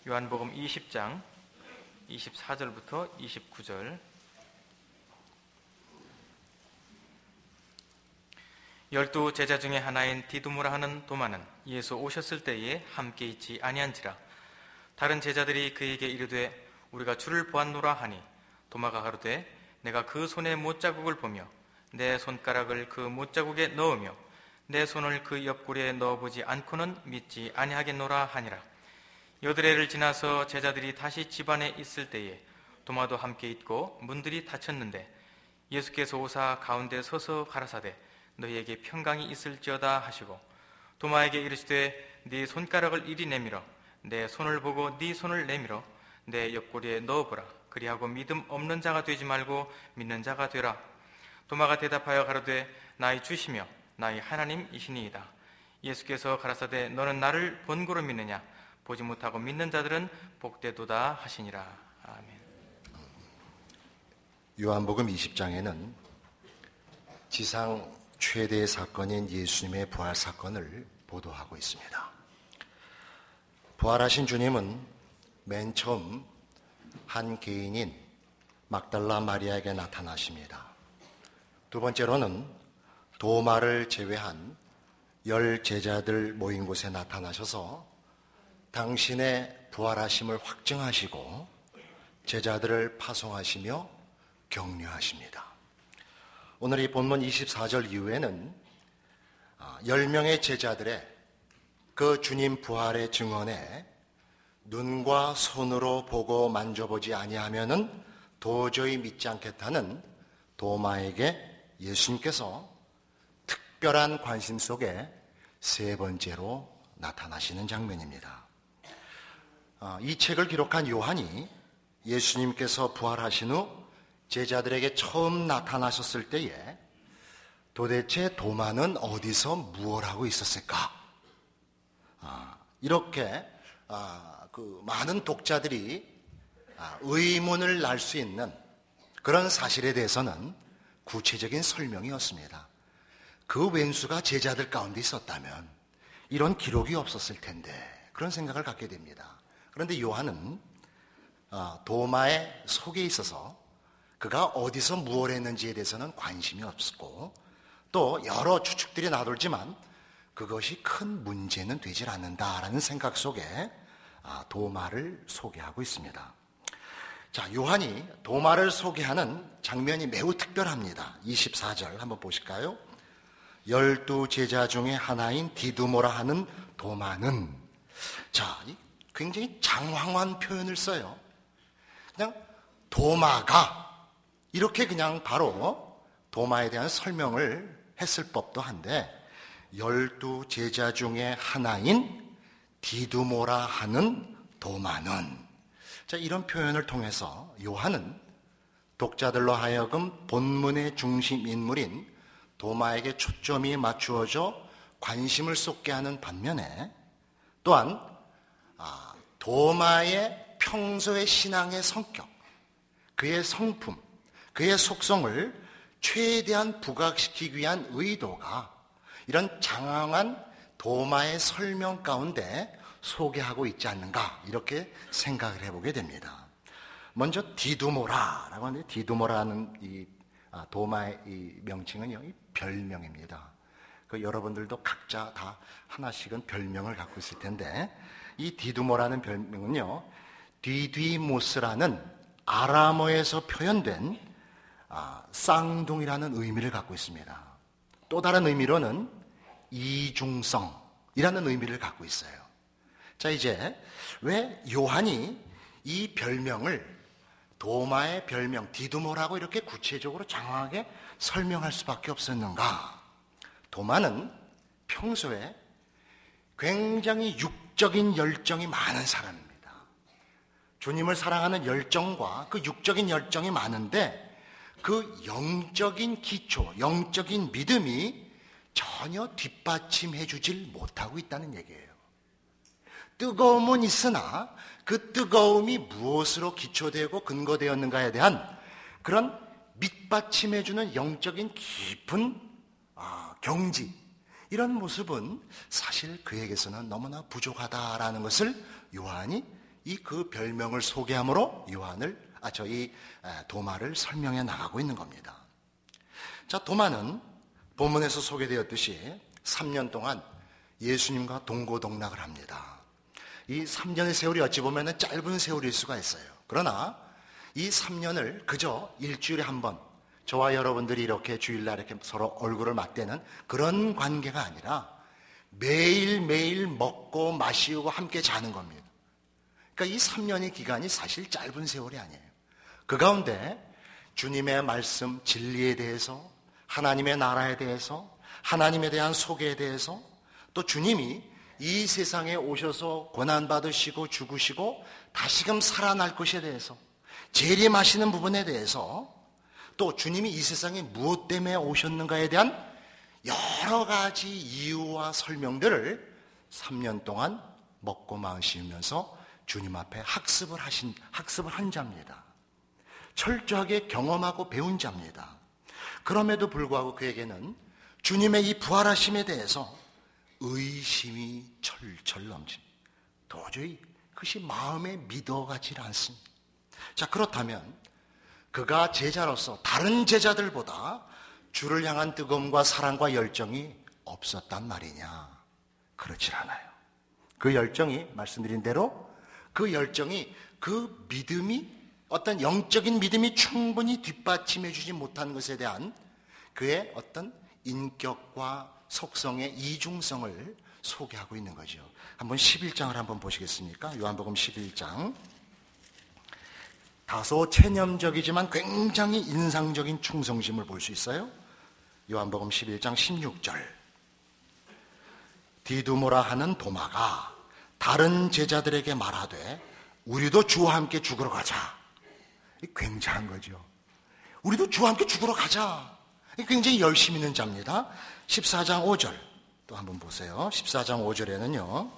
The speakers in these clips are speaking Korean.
요한복음 20장 24절부터 29절. 열두 제자 중에 하나인 디두모라 하는 도마는 예수 오셨을 때에 함께 있지 아니한지라. 다른 제자들이 그에게 이르되 우리가 주를 보았노라 하니, 도마가 가로되 내가 그 손의 못자국을 보며 내 손가락을 그 못자국에 넣으며 내 손을 그 옆구리에 넣어보지 않고는 믿지 아니하겠노라 하니라. 여드레를 지나서 제자들이 다시 집안에 있을 때에 도마도 함께 있고 문들이 닫혔는데 예수께서 오사 가운데 서서 가라사대 너희에게 평강이 있을지어다 하시고, 도마에게 이르시되 네 손가락을 이리 내밀어 내 손을 보고 네 손을 내밀어 내 옆구리에 넣어보라. 그리하고 믿음 없는 자가 되지 말고 믿는 자가 되라. 도마가 대답하여 가로되 나의 주시며 나의 하나님이시니이다. 예수께서 가라사대 너는 나를 본고로 믿느냐? 보지 못하고 믿는 자들은 복되도다 하시니라. 아멘. 요한복음 20장에는 지상 최대의 사건인 예수님의 부활 사건을 보도하고 있습니다. 부활하신 주님은 맨 처음 한 개인인 막달라 마리아에게 나타나십니다. 두 번째로는 도마를 제외한 10 제자들 모인 곳에 나타나셔서 당신의 부활하심을 확증하시고 제자들을 파송하시며 격려하십니다. 오늘 이 본문 24절 이후에는 10명의 제자들의 그 주님 부활의 증언에 눈과 손으로 보고 만져보지 아니하면은 도저히 믿지 않겠다는 도마에게 예수님께서 특별한 관심 속에 세 번째로 나타나시는 장면입니다. 이 책을 기록한 요한이 예수님께서 부활하신 후 제자들에게 처음 나타나셨을 때에 도대체 도마는 어디서 무엇을 하고 있었을까? 이렇게 그 많은 독자들이 의문을 날 수 있는 그런 사실에 대해서는 구체적인 설명이 없습니다. 그 왼수가 제자들 가운데 있었다면 이런 기록이 없었을 텐데, 그런 생각을 갖게 됩니다. 그런데 요한은 도마의 속에 있어서 그가 어디서 무엇을 했는지에 대해서는 관심이 없고, 또 여러 추측들이 나돌지만 그것이 큰 문제는 되질 않는다라는 생각 속에 도마를 소개하고 있습니다. 자, 요한이 도마를 소개하는 장면이 매우 특별합니다. 24절 한번 보실까요? 12 제자 중에 하나인 디두모라 하는 도마는, 자, 굉장히 장황한 표현을 써요. 그냥 도마가, 이렇게 그냥 바로 도마에 대한 설명을 했을 법도 한데, 12 제자 중에 하나인 디두모라 하는 도마는, 자, 이런 표현을 통해서 요한은 독자들로 하여금 본문의 중심 인물인 도마에게 초점이 맞추어져 관심을 쏟게 하는 반면에, 또한 도마의 평소의 신앙의 성격, 그의 성품, 그의 속성을 최대한 부각시키기 위한 의도가 이런 장황한 도마의 설명 가운데 소개하고 있지 않는가, 이렇게 생각을 해보게 됩니다. 먼저 디두모라라고 하는데, 디두모라는 이 도마의 이 명칭은요, 이 별명입니다. 그 여러분들도 각자 다 하나씩은 별명을 갖고 있을 텐데, 이 디두모라는 별명은요, 디디모스라는 아람어에서 표현된 쌍둥이라는 의미를 갖고 있습니다. 또 다른 의미로는 이중성이라는 의미를 갖고 있어요. 자, 이제 왜 요한이 이 별명을, 도마의 별명 디두모라고 이렇게 구체적으로 장황하게 설명할 수밖에 없었는가? 도마는 평소에 굉장히 육적인 열정이 많은 사람입니다. 주님을 사랑하는 열정과 그 육적인 열정이 많은데, 그 영적인 기초, 영적인 믿음이 전혀 뒷받침해 주질 못하고 있다는 얘기예요. 뜨거움은 있으나 그 뜨거움이 무엇으로 기초되고 근거되었는가에 대한 그런 밑받침해 주는 영적인 깊은 경지, 이런 모습은 사실 그에게서는 너무나 부족하다라는 것을 요한이 그 별명을 소개함으로 도마를 설명해 나가고 있는 겁니다. 자, 도마는 본문에서 소개되었듯이 3년 동안 예수님과 동고동락을 합니다. 이 3년의 세월이 어찌 보면 짧은 세월일 수가 있어요. 그러나 이 3년을 그저 일주일에 한 번 저와 여러분들이 이렇게 주일날 이렇게 서로 얼굴을 맞대는 그런 관계가 아니라 매일매일 먹고 마시고 함께 자는 겁니다. 그러니까 이 3년의 기간이 사실 짧은 세월이 아니에요. 그 가운데 주님의 말씀, 진리에 대해서, 하나님의 나라에 대해서, 하나님에 대한 소개에 대해서, 또 주님이 이 세상에 오셔서 고난받으시고 죽으시고 다시금 살아날 것에 대해서, 재림하시는 부분에 대해서, 또 주님이 이 세상에 무엇 때문에 오셨는가에 대한 여러 가지 이유와 설명들을 3년 동안 먹고 마시면서 주님 앞에 학습을 한 자입니다. 철저하게 경험하고 배운 자입니다. 그럼에도 불구하고 그에게는 주님의 이 부활하심에 대해서 의심이 철철 넘칩니다. 도저히 그것이 마음에 믿어가지 않습니다. 자, 그렇다면 그가 제자로서 다른 제자들보다 주를 향한 뜨거움과 사랑과 열정이 없었단 말이냐? 그렇지 않아요. 그 열정이, 말씀드린 대로 그 열정이, 그 믿음이, 어떤 영적인 믿음이 충분히 뒷받침해 주지 못한 것에 대한 그의 어떤 인격과 속성의 이중성을 소개하고 있는 거죠. 한번 11장을 한번 보시겠습니까? 요한복음 11장. 다소 체념적이지만 굉장히 인상적인 충성심을 볼 수 있어요. 요한복음 11장 16절. 디두모라 하는 도마가 다른 제자들에게 말하되 우리도 주와 함께 죽으러 가자. 굉장한 거죠. 우리도 주와 함께 죽으러 가자. 굉장히 열심 있는 자입니다. 14장 5절 또 한번 보세요. 14장 5절에는요.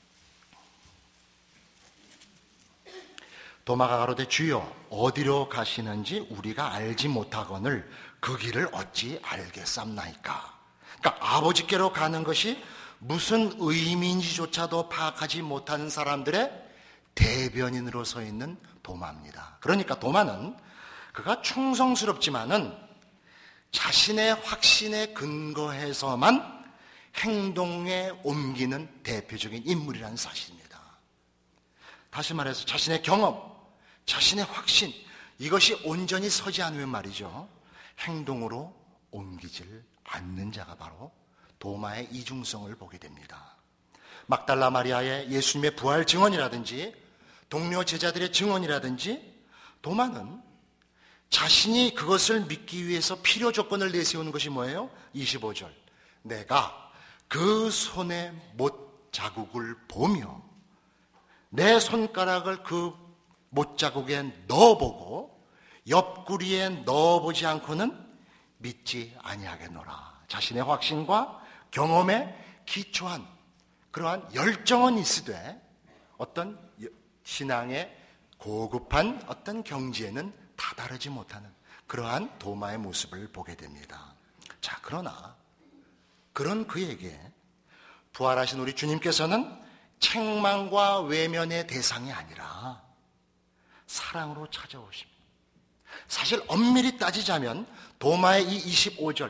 도마가 가로되 주여 어디로 가시는지 우리가 알지 못하거늘 그 길을 어찌 알겠삼나이까. 그러니까 아버지께로 가는 것이 무슨 의미인지조차도 파악하지 못하는 사람들의 대변인으로 서 있는 도마입니다. 그러니까 도마는 그가 충성스럽지만은 자신의 확신에 근거해서만 행동에 옮기는 대표적인 인물이라는 사실입니다. 다시 말해서 자신의 경험, 자신의 확신, 이것이 온전히 서지 않으면 말이죠, 행동으로 옮기질 않는 자가 바로 도마의 이중성을 보게 됩니다. 막달라 마리아의 예수님의 부활 증언이라든지 동료 제자들의 증언이라든지, 도마는 자신이 그것을 믿기 위해서 필요 조건을 내세우는 것이 뭐예요? 25절. 내가 그 손의 못 자국을 보며 내 손가락을 그 못 자국에 넣어보고 옆구리에 넣어보지 않고는 믿지 아니하겠노라. 자신의 확신과 경험에 기초한 그러한 열정은 있으되 어떤 신앙의 고급한 어떤 경지에는 다다르지 못하는 그러한 도마의 모습을 보게 됩니다. 자, 그러나 그런 그에게 부활하신 우리 주님께서는 책망과 외면의 대상이 아니라 사랑으로 찾아오십니다. 사실 엄밀히 따지자면 도마의 이 25절,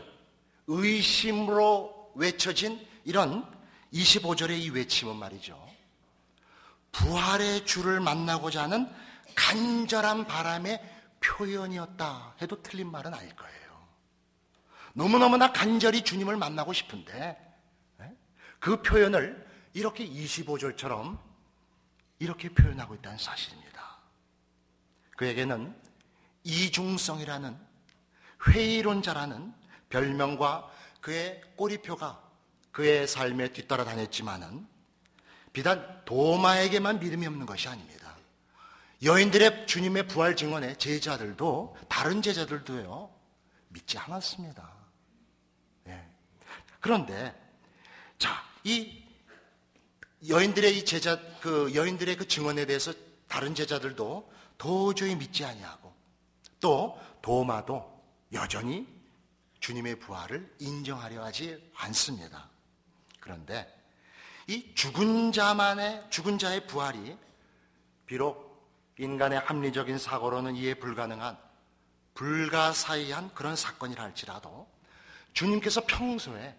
의심으로 외쳐진 이런 25절의 이 외침은 말이죠, 부활의 주를 만나고자 하는 간절한 바람의 표현이었다 해도 틀린 말은 아닐 거예요. 너무너무나 간절히 주님을 만나고 싶은데 그 표현을 이렇게 25절처럼 이렇게 표현하고 있다는 사실입니다. 그에게는 이중성이라는, 회의론자라는 별명과 그의 꼬리표가 그의 삶에 뒤따라 다녔지만은 비단 도마에게만 믿음이 없는 것이 아닙니다. 여인들의 주님의 부활 증언에 제자들도, 다른 제자들도요, 믿지 않았습니다. 예. 그런데 자, 이 여인들의 여인들의 그 증언에 대해서 다른 제자들도 도저히 믿지 아니하고, 또 도마도 여전히 주님의 부활을 인정하려 하지 않습니다. 그런데 이 죽은 자의 부활이 비록 인간의 합리적인 사고로는 이해 불가능한 불가사의한 그런 사건이라 할지라도 주님께서 평소에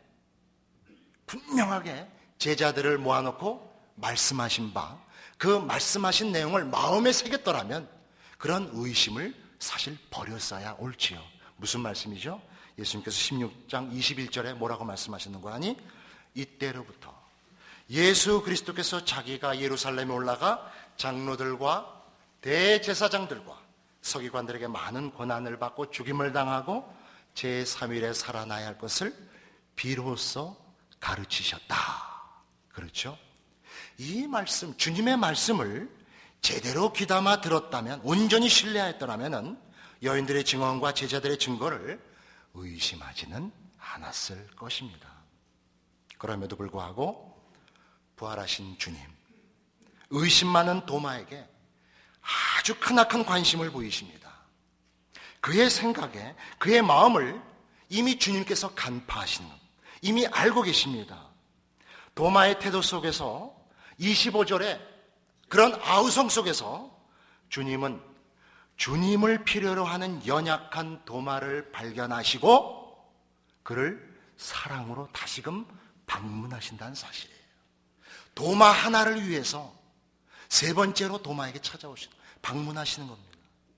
분명하게 제자들을 모아놓고 말씀하신 바, 그 말씀하신 내용을 마음에 새겼더라면 그런 의심을 사실 버렸어야 옳지요. 무슨 말씀이죠? 예수님께서 16장 21절에 뭐라고 말씀하시는 거 아니? 이때로부터 예수 그리스도께서 자기가 예루살렘에 올라가 장로들과 대제사장들과 서기관들에게 많은 고난을 받고 죽임을 당하고 제3일에 살아나야 할 것을 비로소 가르치셨다. 그렇죠? 이 말씀, 주님의 말씀을 제대로 귀담아 들었다면, 온전히 신뢰하였더라면 여인들의 증언과 제자들의 증거를 의심하지는 않았을 것입니다. 그럼에도 불구하고 부활하신 주님, 의심 많은 도마에게 아주 크나큰 관심을 보이십니다. 그의 생각에, 그의 마음을 이미 주님께서 간파하시는, 이미 알고 계십니다. 도마의 태도 속에서 25절에 그런 아우성 속에서 주님은 주님을 필요로 하는 연약한 도마를 발견하시고 그를 사랑으로 다시금 방문하신다는 사실이에요. 도마 하나를 위해서 세 번째로 도마에게 찾아오시는, 방문하시는 겁니다.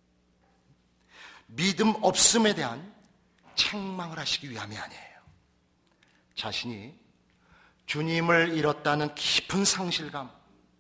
믿음 없음에 대한 책망을 하시기 위함이 아니에요. 자신이 주님을 잃었다는 깊은 상실감,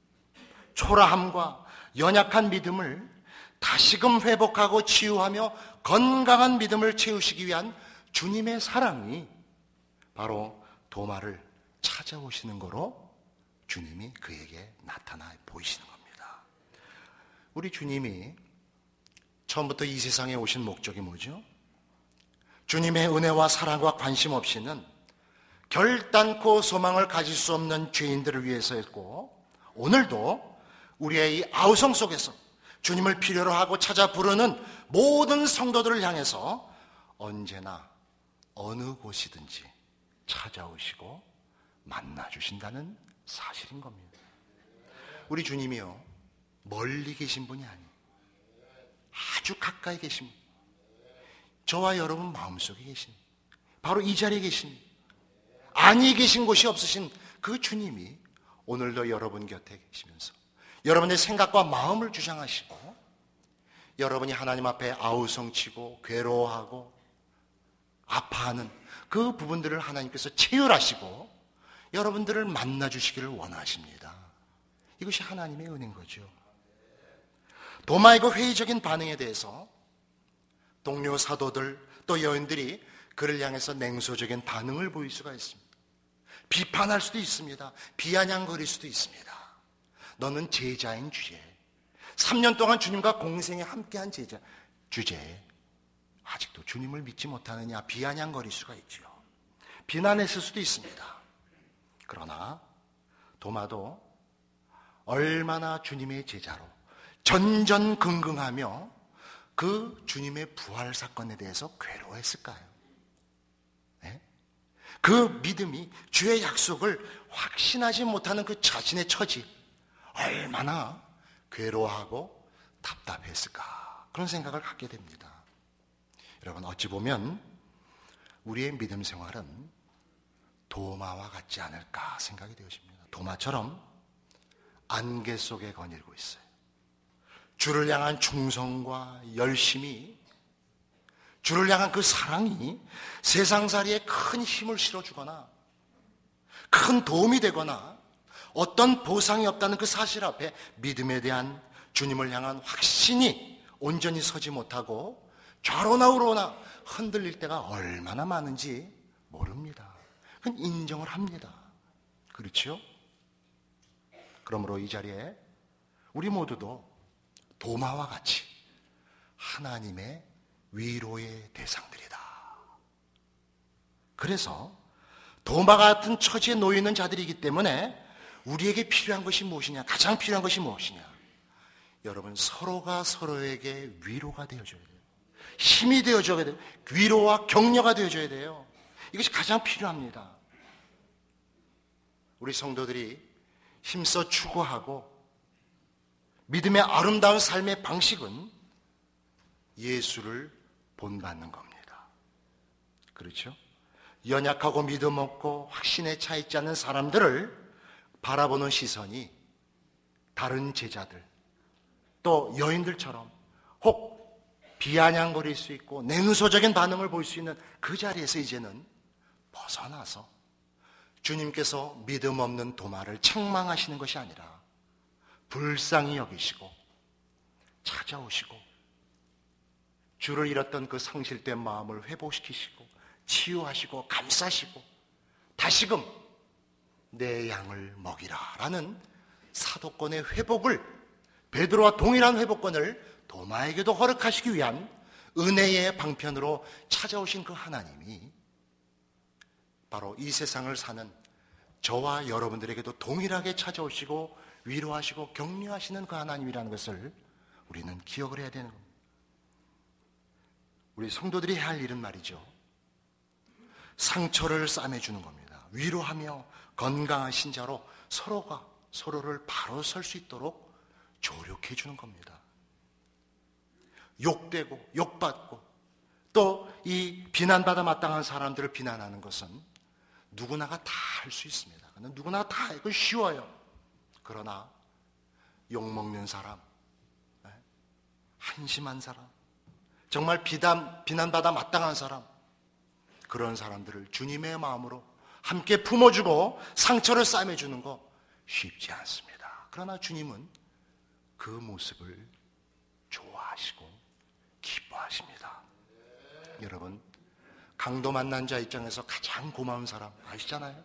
초라함과 연약한 믿음을 다시금 회복하고 치유하며 건강한 믿음을 채우시기 위한 주님의 사랑이 바로 도마를 찾아오시는 거로 주님이 그에게 나타나 보이시는 겁니다. 우리 주님이 처음부터 이 세상에 오신 목적이 뭐죠? 주님의 은혜와 사랑과 관심 없이는 결단코 소망을 가질 수 없는 죄인들을 위해서였고, 오늘도 우리의 이 아우성 속에서 주님을 필요로 하고 찾아 부르는 모든 성도들을 향해서 언제나 어느 곳이든지 찾아오시고 만나주신다는 사실인 겁니다. 우리 주님이요, 멀리 계신 분이 아니에요. 아주 가까이 계십니다. 저와 여러분 마음속에 계신, 바로 이 자리에 계십니다. 아니 계신 곳이 없으신 그 주님이 오늘도 여러분 곁에 계시면서 여러분의 생각과 마음을 주장하시고, 여러분이 하나님 앞에 아우성치고 괴로워하고 아파하는 그 부분들을 하나님께서 체휼하시고 여러분들을 만나주시기를 원하십니다. 이것이 하나님의 은혜인 거죠. 도마의 그 회의적인 반응에 대해서 동료 사도들 또 여인들이 그를 향해서 냉소적인 반응을 보일 수가 있습니다. 비판할 수도 있습니다. 비아냥거릴 수도 있습니다. 너는 제자인 주제에, 3년 동안 주님과 공생에 함께한 제자 주제에 아직도 주님을 믿지 못하느냐 비아냥거릴 수가 있죠. 비난했을 수도 있습니다. 그러나 도마도 얼마나 주님의 제자로 전전긍긍하며 그 주님의 부활 사건에 대해서 괴로워했을까요? 네? 그 믿음이, 주의 약속을 확신하지 못하는 그 자신의 처지, 얼마나 괴로워하고 답답했을까, 그런 생각을 갖게 됩니다. 여러분, 어찌 보면 우리의 믿음 생활은 도마와 같지 않을까 생각이 되어집니다. 도마처럼 안개 속에 거닐고 있어요. 주를 향한 충성과 열심이, 주를 향한 그 사랑이 세상살이에 큰 힘을 실어주거나 큰 도움이 되거나 어떤 보상이 없다는 그 사실 앞에 믿음에 대한 주님을 향한 확신이 온전히 서지 못하고 좌로나 우로나 흔들릴 때가 얼마나 많은지 모릅니다. 그건 인정을 합니다. 그렇죠? 그러므로 이 자리에 우리 모두도 도마와 같이 하나님의 위로의 대상들이다. 그래서 도마 같은 처지에 놓여 있는 자들이기 때문에 우리에게 필요한 것이 무엇이냐, 가장 필요한 것이 무엇이냐, 여러분, 서로가 서로에게 위로가 되어줘야 돼요. 힘이 되어줘야 돼요. 위로와 격려가 되어줘야 돼요. 이것이 가장 필요합니다. 우리 성도들이 힘써 추구하고 믿음의 아름다운 삶의 방식은 예수를 본받는 겁니다. 그렇죠? 연약하고 믿음 없고 확신에 차 있지 않는 사람들을 바라보는 시선이 다른 제자들, 또 여인들처럼 혹 비아냥거릴 수 있고 냉소적인 반응을 볼 수 있는 그 자리에서 이제는 벗어나서 주님께서 믿음 없는 도마를 책망하시는 것이 아니라 불쌍히 여기시고 찾아오시고 주를 잃었던 그 상실된 마음을 회복시키시고 치유하시고 감싸시고 다시금 내 양을 먹이라 라는 사도권의 회복을, 베드로와 동일한 회복권을 도마에게도 허락하시기 위한 은혜의 방편으로 찾아오신 그 하나님이 바로 이 세상을 사는 저와 여러분들에게도 동일하게 찾아오시고 위로하시고 격려하시는 그 하나님이라는 것을 우리는 기억을 해야 되는 겁니다. 우리 성도들이 해야 할 일은 말이죠, 상처를 싸매주는 겁니다. 위로하며 건강한 신자로 서로가 서로를 바로 설 수 있도록 조력해 주는 겁니다. 욕되고 욕받고 또 이 비난받아 마땅한 사람들을 비난하는 것은 누구나가 다 할 수 있습니다. 누구나 다 이거 쉬워요. 그러나 욕먹는 사람, 한심한 사람, 정말 비난받아 마땅한 사람, 그런 사람들을 주님의 마음으로 함께 품어주고 상처를 싸매주는 거 쉽지 않습니다. 그러나 주님은 그 모습을 좋아하시고 기뻐하십니다. 여러분, 강도 만난 자 입장에서 가장 고마운 사람 아시잖아요?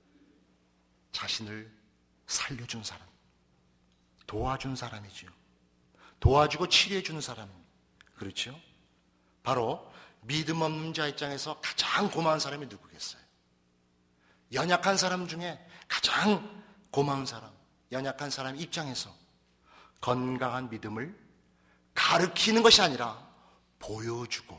자신을 살려준 사람, 도와준 사람이죠. 도와주고 치료해주는 사람입니다. 그렇죠? 바로 믿음 없는 자 입장에서 가장 고마운 사람이 누구겠어요? 연약한 사람 중에 가장 고마운 사람, 연약한 사람 입장에서 건강한 믿음을 가르치는 것이 아니라 보여주고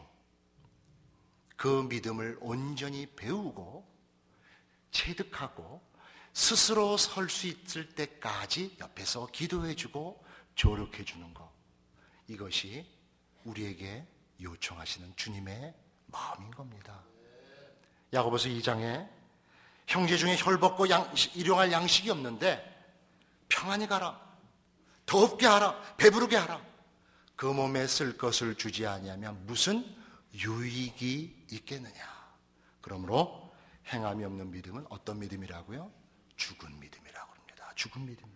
그 믿음을 온전히 배우고 체득하고 스스로 설 수 있을 때까지 옆에서 기도해주고 조력해주는 것, 이것이 우리에게 요청하시는 주님의 마음인 겁니다. 야고보서 2장에 형제 중에 혈벗고 일용할 양식이 없는데 평안히 가라, 더웁게 하라, 배부르게 하라. 그 몸에 쓸 것을 주지 아니하면 무슨 유익이 있겠느냐. 그러므로 행함이 없는 믿음은 어떤 믿음이라고요? 죽은 믿음이라고 합니다. 죽은 믿음.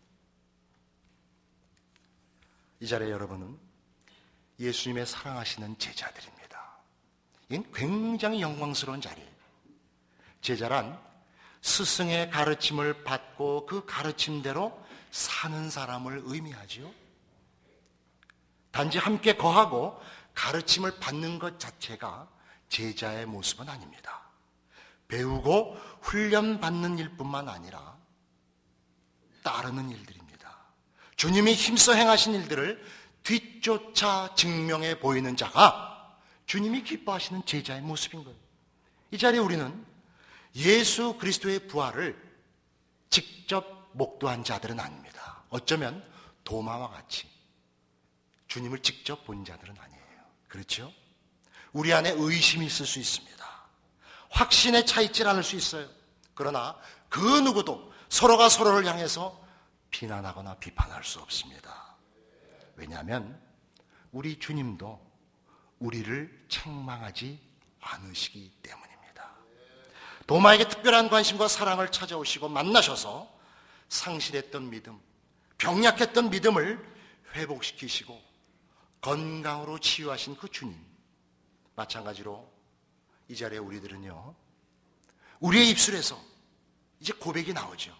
이 자리에 여러분은 예수님의 사랑하시는 제자들입니다. 이건 굉장히 영광스러운 자리예요. 제자란 스승의 가르침을 받고 그 가르침대로 사는 사람을 의미하죠. 단지 함께 거하고 가르침을 받는 것 자체가 제자의 모습은 아닙니다. 배우고 훈련받는 일뿐만 아니라 따르는 일들입니다. 주님이 힘써 행하신 일들을 뒤쫓아 증명해 보이는 자가 주님이 기뻐하시는 제자의 모습인 거예요. 이 자리에 우리는 예수 그리스도의 부활을 직접 목도한 자들은 아닙니다. 어쩌면 도마와 같이 주님을 직접 본 자들은 아니에요. 그렇죠? 우리 안에 의심이 있을 수 있습니다. 확신에 차 있질 않을 수 있어요. 그러나 그 누구도 서로가 서로를 향해서 비난하거나 비판할 수 없습니다. 왜냐하면 우리 주님도 우리를 책망하지 않으시기 때문입니다. 도마에게 특별한 관심과 사랑을 찾아오시고 만나셔서 상실했던 믿음, 병약했던 믿음을 회복시키시고 건강으로 치유하신 그 주님, 마찬가지로 이 자리에 우리들은요, 우리의 입술에서 이제 고백이 나오죠.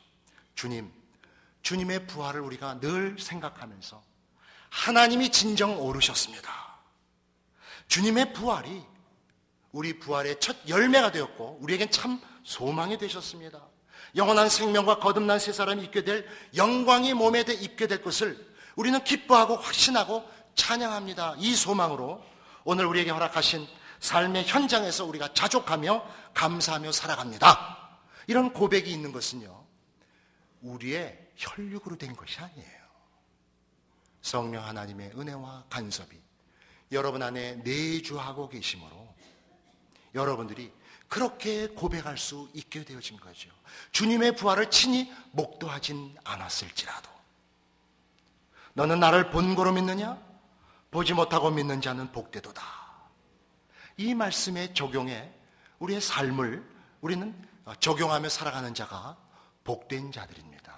주님의 부활을 우리가 늘 생각하면서 하나님이 진정 오르셨습니다. 주님의 부활이 우리 부활의 첫 열매가 되었고 우리에겐 참 소망이 되셨습니다. 영원한 생명과 거듭난 새 사람이 입게 될 영광이 몸에 입게 될 것을 우리는 기뻐하고 확신하고 찬양합니다. 이 소망으로 오늘 우리에게 허락하신 삶의 현장에서 우리가 자족하며 감사하며 살아갑니다. 이런 고백이 있는 것은요, 우리의 혈육으로 된 것이 아니에요. 성령 하나님의 은혜와 간섭이 여러분 안에 내주하고 계시므로 여러분들이 그렇게 고백할 수 있게 되어진 거죠. 주님의 부활을 친히 목도하진 않았을지라도 너는 나를 본고로 믿느냐? 보지 못하고 믿는 자는 복되도다. 이 말씀의 적용에 우리의 삶을 우리는 적용하며 살아가는 자가 복된 자들입니다.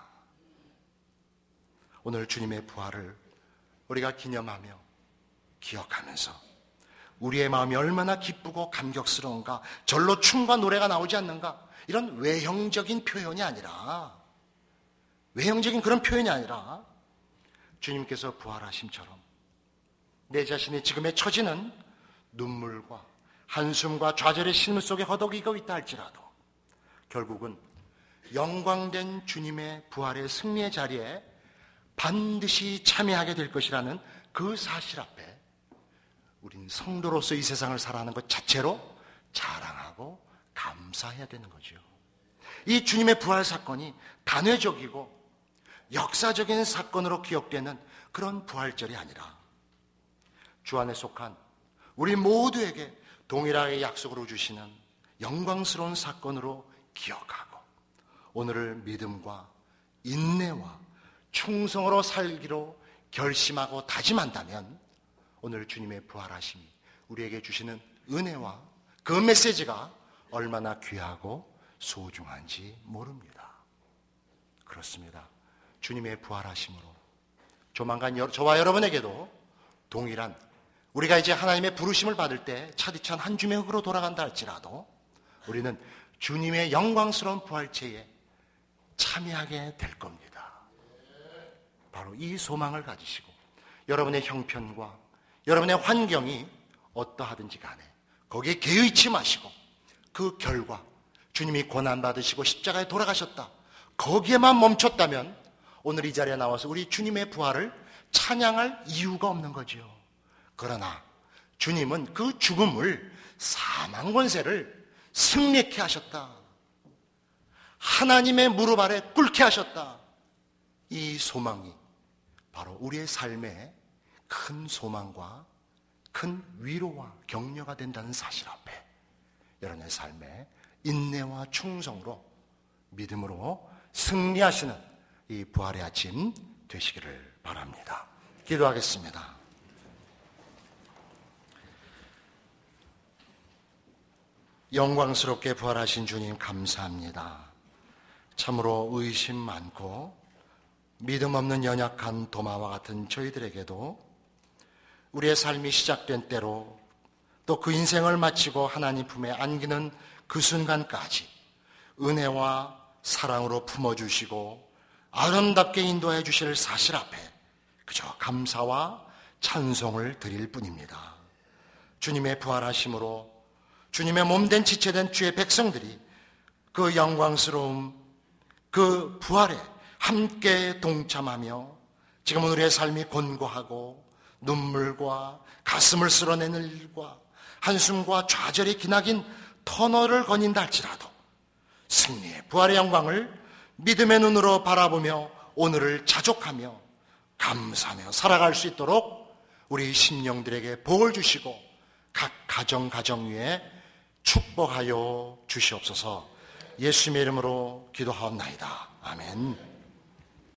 오늘 주님의 부활을 우리가 기념하며 기억하면서 우리의 마음이 얼마나 기쁘고 감격스러운가, 절로 춤과 노래가 나오지 않는가, 이런 외형적인 표현이 아니라, 외형적인 그런 표현이 아니라 주님께서 부활하심처럼 내 자신이 지금의 처지는 눈물과 한숨과 좌절의 실무 속에 허덕이고 있다 할지라도 결국은 영광된 주님의 부활의 승리의 자리에 반드시 참여하게 될 것이라는 그 사실 앞에 우린 성도로서 이 세상을 살아가는 것 자체로 자랑하고 감사해야 되는 거죠. 이 주님의 부활 사건이 단회적이고 역사적인 사건으로 기억되는 그런 부활절이 아니라 주 안에 속한 우리 모두에게 동일하게 약속으로 주시는 영광스러운 사건으로 기억하고 오늘을 믿음과 인내와 충성으로 살기로 결심하고 다짐한다면 오늘 주님의 부활하심이 우리에게 주시는 은혜와 그 메시지가 얼마나 귀하고 소중한지 모릅니다. 그렇습니다. 주님의 부활하심으로 조만간 저와 여러분에게도 동일한 우리가 이제 하나님의 부르심을 받을 때 차디찬 한 줌의 흙으로 돌아간다 할지라도 우리는 주님의 영광스러운 부활체에 참여하게 될 겁니다. 바로 이 소망을 가지시고 여러분의 형편과 여러분의 환경이 어떠하든지 간에 거기에 개의치 마시고 그 결과 주님이 고난받으시고 십자가에 돌아가셨다, 거기에만 멈췄다면 오늘 이 자리에 나와서 우리 주님의 부활을 찬양할 이유가 없는 거죠. 그러나 주님은 그 죽음을, 사망 권세를 승리케 하셨다, 하나님의 무릎 아래 꿇게 하셨다. 이 소망이 바로 우리의 삶의 큰 소망과 큰 위로와 격려가 된다는 사실 앞에 여러분의 삶에 인내와 충성으로 믿음으로 승리하시는 이 부활의 아침 되시기를 바랍니다. 기도하겠습니다. 영광스럽게 부활하신 주님 감사합니다. 참으로 의심 많고 믿음 없는 연약한 도마와 같은 저희들에게도 우리의 삶이 시작된 때로 또 그 인생을 마치고 하나님 품에 안기는 그 순간까지 은혜와 사랑으로 품어주시고 아름답게 인도해 주실 사실 앞에 그저 감사와 찬송을 드릴 뿐입니다. 주님의 부활하심으로 주님의 몸된 지체된 주의 백성들이 그 영광스러움, 그 부활에 함께 동참하며 지금은 우리의 삶이 곤고하고 눈물과 가슴을 쓸어내는 일과 한숨과 좌절이 기나긴 터널을 거닌다 할지라도 승리의 부활의 영광을 믿음의 눈으로 바라보며 오늘을 자족하며 감사하며 살아갈 수 있도록 우리 심령들에게 복을 주시고 각 가정 위에 축복하여 주시옵소서. 예수님의 이름으로 기도하옵나이다. 아멘.